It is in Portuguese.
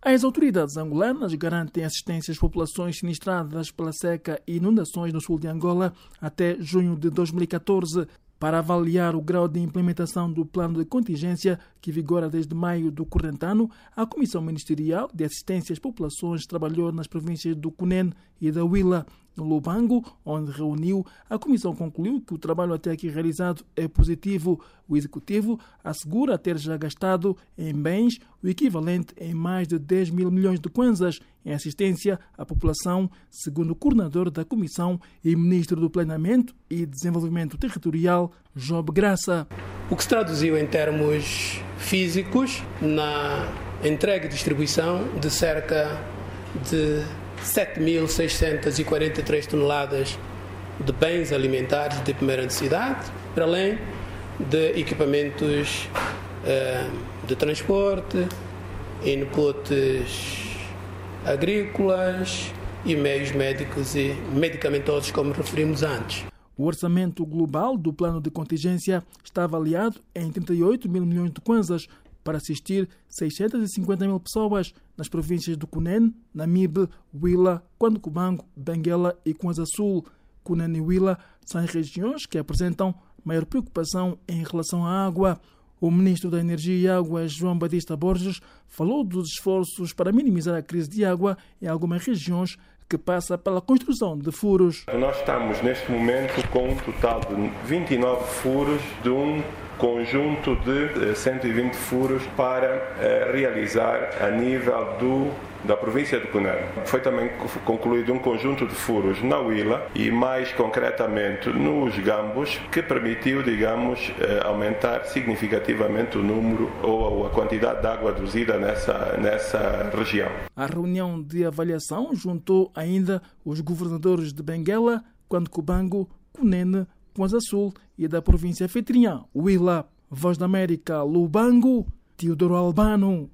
As autoridades angolanas garantem assistência às populações sinistradas pela seca e inundações no sul de Angola até junho de 2014. Para avaliar o grau de implementação do plano de contingência que vigora desde maio do corrente ano, a Comissão Ministerial de Assistência às Populações trabalhou nas províncias do Cunene e da Huila. No Lubango, onde reuniu, a Comissão concluiu que o trabalho até aqui realizado é positivo. O Executivo assegura ter já gastado em bens o equivalente em mais de 10 mil milhões de kwanzas em assistência à população, segundo o coordenador da Comissão e Ministro do Planeamento e Desenvolvimento Territorial, Job Graça. O que se traduziu em termos físicos na entrega e distribuição de cerca de 7.643 toneladas de bens alimentares de primeira necessidade, para além de equipamentos de transporte, inputs agrícolas e meios médicos e medicamentosos, como referimos antes. O orçamento global do plano de contingência está avaliado em 38 mil milhões de kwanzas para assistir 650 mil pessoas nas províncias do Cunene, Namibe, Huila, Cubango, Benguela e Kwanza Sul. Cunene e Huila são as regiões que apresentam maior preocupação em relação à água. O ministro da Energia e Águas, João Batista Borges, falou dos esforços para minimizar a crise de água em algumas regiões, que passa pela construção de furos. Nós estamos neste momento com um total de 29 furos de um conjunto de 120 furos para realizar a nível da província de Cunene. Foi também concluído um conjunto de furos na Huila e mais concretamente nos Gambos, que permitiu, aumentar significativamente o número ou a quantidade de água aduzida nessa região. A reunião de avaliação juntou ainda os governadores de Benguela, Cubango, Cunene, Kwanza Sul e da província anfitriã, Huila. Voz da América, Lubango, Teodoro Albano.